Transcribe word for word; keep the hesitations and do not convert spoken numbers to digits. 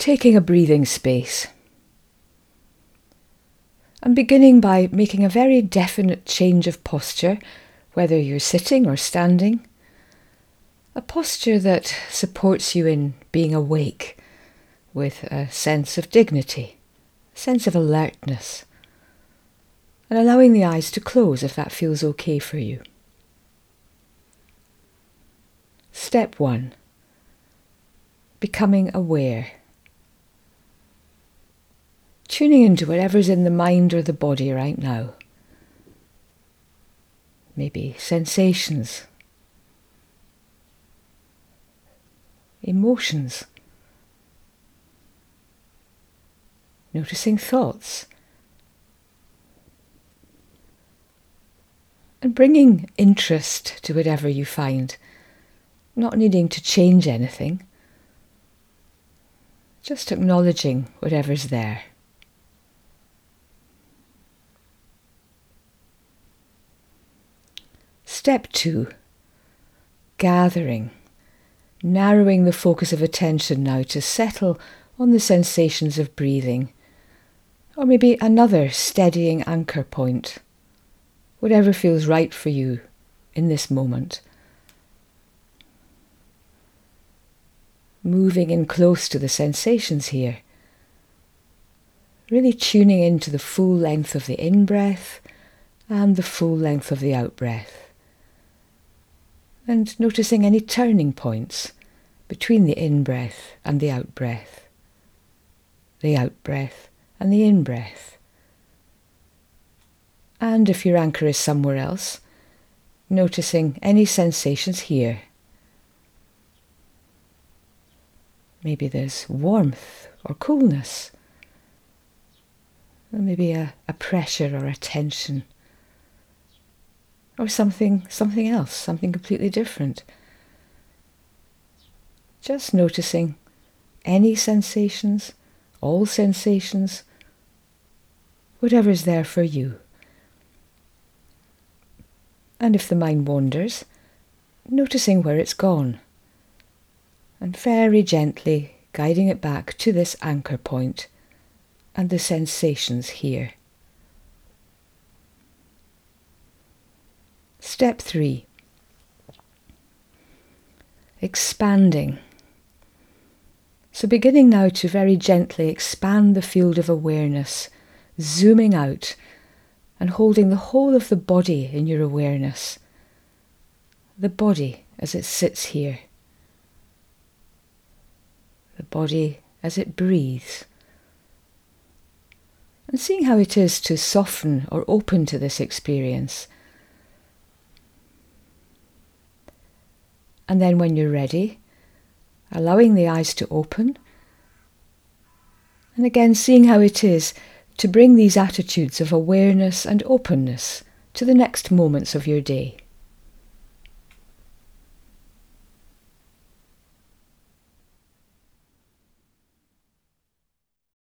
taking a breathing space and beginning by making a very definite change of posture, whether you're sitting or standing, a posture that supports you in being awake with a sense of dignity, a sense of alertness, and allowing the eyes to close if that feels okay for you. Step one, becoming aware. Tuning into whatever's in the mind or the body right now. Maybe sensations, emotions, noticing thoughts, and bringing interest to whatever you find, not needing to change anything, just acknowledging whatever's there. Step two, gathering, narrowing the focus of attention now to settle on the sensations of breathing, or maybe another steadying anchor point, whatever feels right for you in this moment. Moving in close to the sensations here, really tuning into the full length of the in-breath and the full length of the out-breath. And noticing any turning points between the in-breath and the out-breath, the out-breath and the in-breath. And if your anchor is somewhere else, noticing any sensations here. Maybe there's warmth or coolness, or maybe a, a pressure or a tension. Or something, something else, something completely different. Just noticing any sensations, all sensations, whatever's there for you. And if the mind wanders, noticing where it's gone. And very gently guiding it back to this anchor point and the sensations here. Step three, expanding. So beginning now to very gently expand the field of awareness, zooming out and holding the whole of the body in your awareness. The body as it sits here. The body as it breathes. And seeing how it is to soften or open to this experience. And then when you're ready, allowing the eyes to open. And again, seeing how it is to bring these attitudes of awareness and openness to the next moments of your day.